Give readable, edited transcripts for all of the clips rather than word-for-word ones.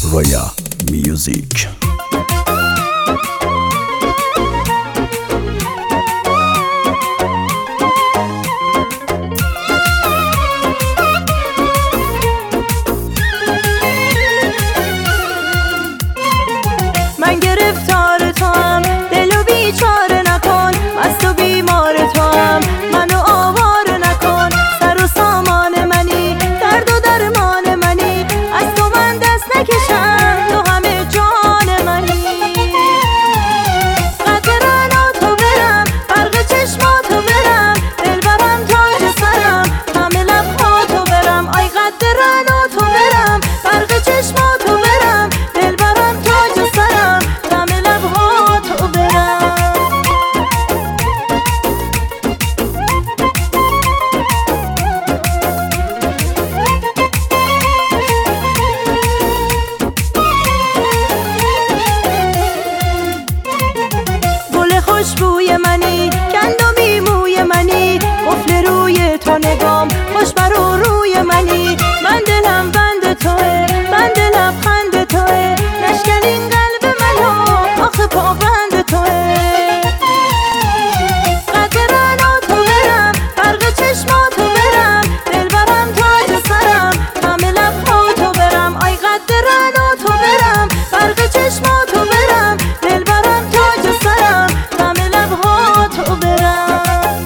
رویا میوزیک. من گرفتار تو هم، دلو بیچاره نکن، از تو بیمار تو هم، منو آواره نکن. سر و سامان منی، درد و درمان منی، از تو من دست نکشم، تو همه جان منی. قطران تو برم، برق چشماتو برم، دلبرم تاج سرم، همه لبها تو برم. آی قطران تو برم، برق چشماتو برم، دلبرم تاج سرم، همه لبها تو برم. گل خوشبوی منی، گندمی موی منی، قفل روی تو نگام، خوش برو روی منی. من دلم بند توه، بند لبخند توه، نشکن این قلب منو، آخه پابند توه. قطران تو برم، برق چشماتو برم، دلبرم تاج سرم، همه لبها تو برم. آی قطران تو برم، برق چشماتو برم، دلبرم تاج سرم، همه لبها تو برم.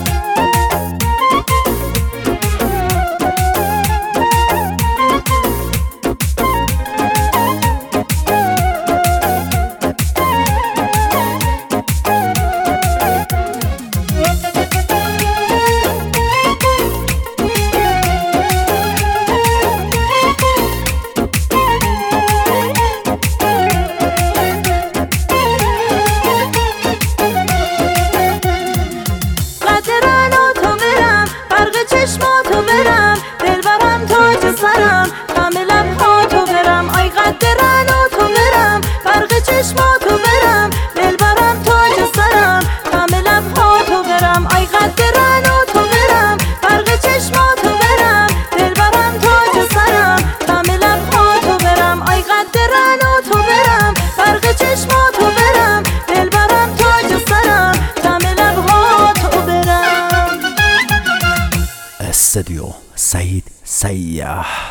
چشماتو برم، دلبرم تاج سرم، همه لبها تو برم. آی قدرانو تو برم، برق چشماتو برم، دلبرم تاج سرم، همه لبها تو برم. آی قدرانو تو برم، برق چشماتو برم، دلبرم تاج سرم، همه لبها تو برم. آی قدرانو تو برم، برق چشماتو برم، دلبرم تاج سرم، همه لبها تو برم. استودیو سعید سیاح.